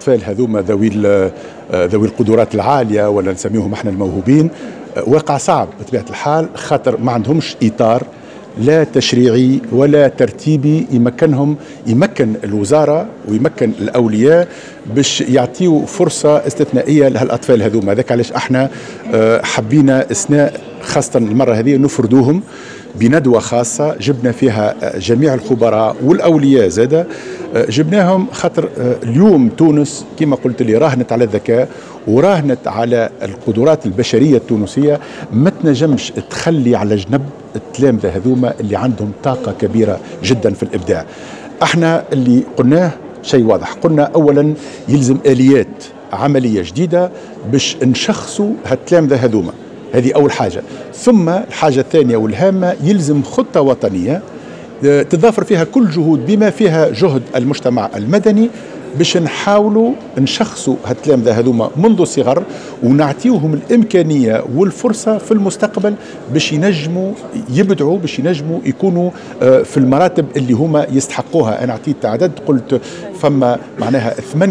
الأطفال هذوما ذوي القدرات العالية ولا نسميهم احنا الموهوبين، واقع صعب بطبيعة الحال، خاطر ما عندهمش إطار لا تشريعي ولا ترتيبي يمكن الوزارة ويمكن الأولياء باش يعطيوا فرصة استثنائية لهالأطفال هذوما. هذاك علاش احنا حبينا إثناء خاصة المرة هذه نفردوهم بندوة خاصة جبنا فيها جميع الخبراء والأولياء زادة، جبناهم خاطر اليوم تونس كما قلت لي راهنت على الذكاء وراهنت على القدرات البشرية التونسية، ما تنجمش تخلي على جنب التلامذة هذوما اللي عندهم طاقة كبيرة جدا في الإبداع. احنا اللي قلناه شيء واضح، قلنا أولا يلزم آليات عملية جديدة باش نشخصوا هالتلامذة هذوما، هذه أول حاجة. ثم الحاجة الثانية والهامة يلزم خطة وطنية تضافر فيها كل جهود بما فيها جهد المجتمع المدني باش نحاولوا نشخصوا هالتلامذة هذوما منذ الصغر ونعطيوهم الإمكانية والفرصة في المستقبل باش ينجموا يبدعوا، باش ينجموا يكونوا في المراتب اللي هما يستحقوها. أنا أعطيت عدد، قلت فما معناها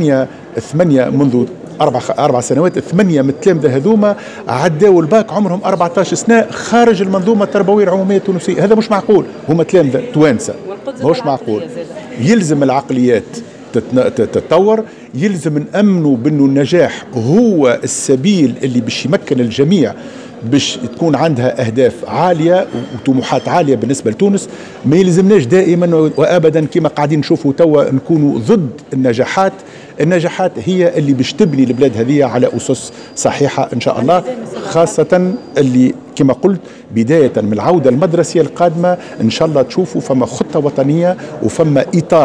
ثمانية منذ 4 سنوات 8 من التلامذة هذوما عداوا الباك عمرهم 14 سنة خارج المنظومة التربوية العمومية التونسية. هذا مش معقول، هما تلامذة توانسة، مش معقول. يلزم العقليات تتطور، يلزم نأمنوا بأنه النجاح هو السبيل اللي باش يمكن الجميع باش تكون عندها أهداف عالية وطموحات عالية بالنسبة لتونس. ما يلزمناش دائما وأبدا كما قاعدين نشوفوا توا نكونوا ضد النجاحات. النجاحات هي اللي باش تبني البلاد هذه على أسس صحيحة إن شاء الله، خاصة اللي كما قلت بداية من العودة المدرسية القادمة إن شاء الله تشوفوا فما خطة وطنية وفما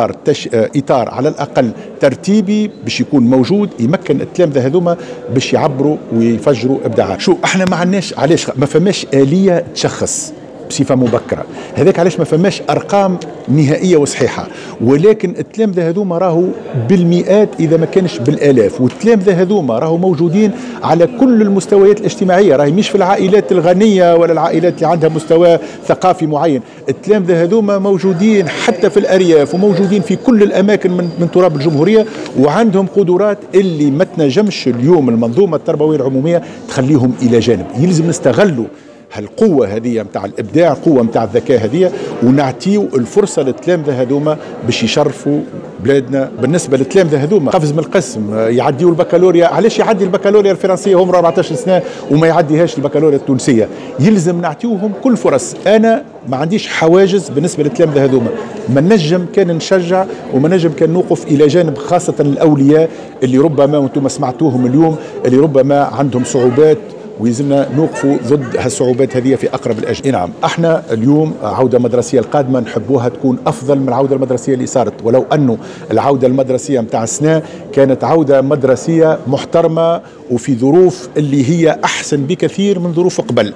إطار على الأقل ترتيبي باش يكون موجود يمكن التلامذة هذوما باش يعبروا ويفجروا إبداعات. شو احنا ما عندناش، علاش ما فماش آلية تشخص بصفة مبكرة، هذاك علاش ما فماش أرقام نهائية وصحيحة، ولكن التلامذة هذوما راهو بالمئات إذا ما كانش بالآلاف، والتلامذة هذوما راهو موجودين على كل المستويات الاجتماعية، راهي مش في العائلات الغنية ولا العائلات اللي عندها مستوى ثقافي معين. التلامذة هذوما موجودين حتى في الأرياف وموجودين في كل الأماكن من تراب الجمهورية، وعندهم قدرات اللي ما تنجمش اليوم المنظومة التربوية العمومية تخليهم إلى جانب. يلزم نستغلوا هالقوة هذه متاع الإبداع، قوة متاع الذكاء هذه، ونعطيو الفرصة للتلامذة هذوما باش يشرفوا بلادنا. بالنسبة للتلامذة هذوما قفز من القسم يعديوا البكالوريا، علاش يعدي البكالوريا الفرنسية هم 14 سنة وما يعديهاش البكالوريا التونسية؟ يلزم نعطيوهم كل فرص. أنا ما عنديش حواجز بالنسبة للتلامذة هذوما، ما نجم كان نشجع وما نجم كان نوقف إلى جانب خاصة الأولياء اللي ربما وانتم سمعتوهم اليوم اللي ربما عندهم صعوبات، ويزلنا نوقفوا ضد هالصعوبات هذه في أقرب الأجل. نعم، احنا اليوم عودة مدرسية القادمة نحبوها تكون أفضل من العودة المدرسية اللي صارت، ولو أنه العودة المدرسية متاع السنة كانت عودة مدرسية محترمة وفي ظروف اللي هي أحسن بكثير من ظروف قبل.